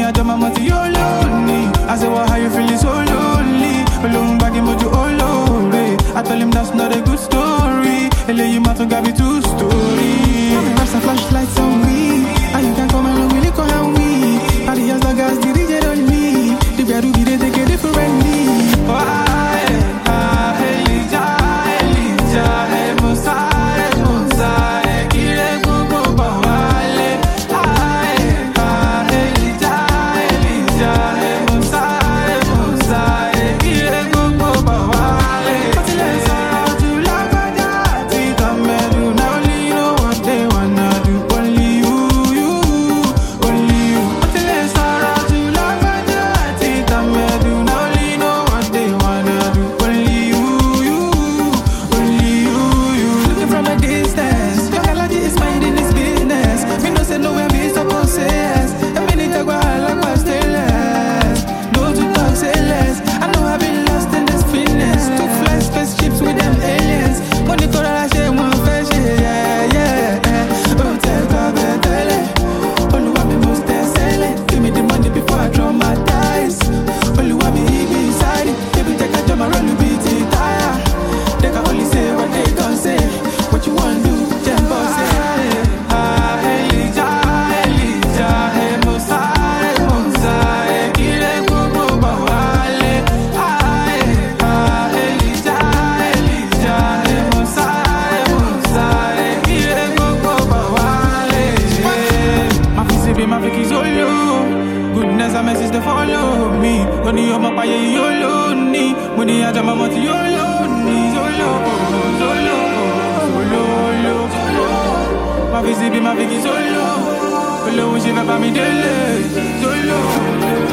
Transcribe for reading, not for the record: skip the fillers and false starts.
I jam my money, you lonely. I say, well, how you feeling so lonely? Alone back in mojo, oh Lord. I tell him that's not a good story. Ele you matter, got me two story. I'm rest and flashlights on me. And you can come along, really come help me. Adios, the gas, the DJ on me. The better be they take it differently. Why? Elijah, Musa, Kire Gugu Bawale. Elijah, Musa, Kire Gugu Bawale. Let's all do love and that. Come and do now, only you know what they wanna do. Only you. Let's all do love and that. Come and do now, only you know what they wanna do. Only you. Looking from a distance, your allergy is minding his business. Me no say no where me supposed say yes. A minute ago I like my stainless. Don't you talk, say less. I know I've been lost in this fitness. Took fly spaceships with them aliens. Money for that shit, one fresh, yeah. Oh, take off the tele. Only want me most selling. Give me the money before I traumatize. Only want me beside it. Baby, take a jump and roll the beat tire. They can only say what they can say. What you want to do, jump or say. Elijah, Musa, Kire Gugu Bawale. Elijah, Musa, Kire Gugu Bawale. My face be my fake solo. Goodness and message to follow me. Only you my paye you lonely. Money I jam my money you lonely. Solo. Ma vie c'est bien ma vie qui solo. Le où j'y vais pas me délai. Solo.